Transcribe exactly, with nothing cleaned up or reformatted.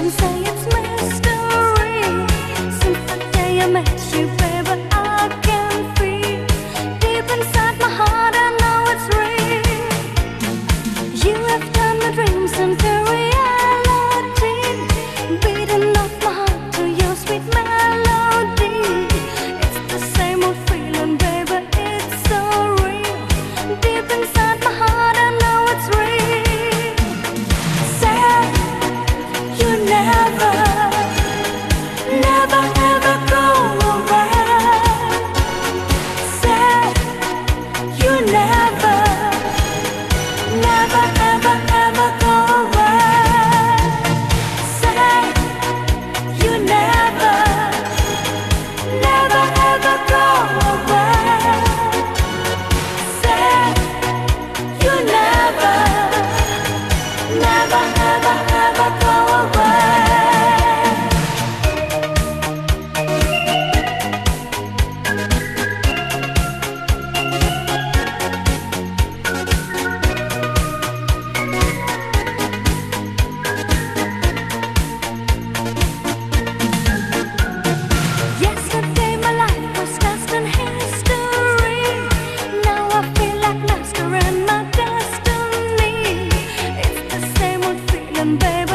Some say it's mystery. Since the day I met you, baby, I can feel deep inside my heart. I know it's real. You have turned my dreams into reality, beating off my heart to your sweet melody. It's the same old feeling, baby, it's so real. Deep inside my heart, I know it's real. Say you never, never ever go away. Say you never, never ever ever go away. Say you never, never ever go away. Say you never, never ever ever go away. Yesterday my life was lost in history. Now I feel like mastering my destiny. It's the same old feeling, baby.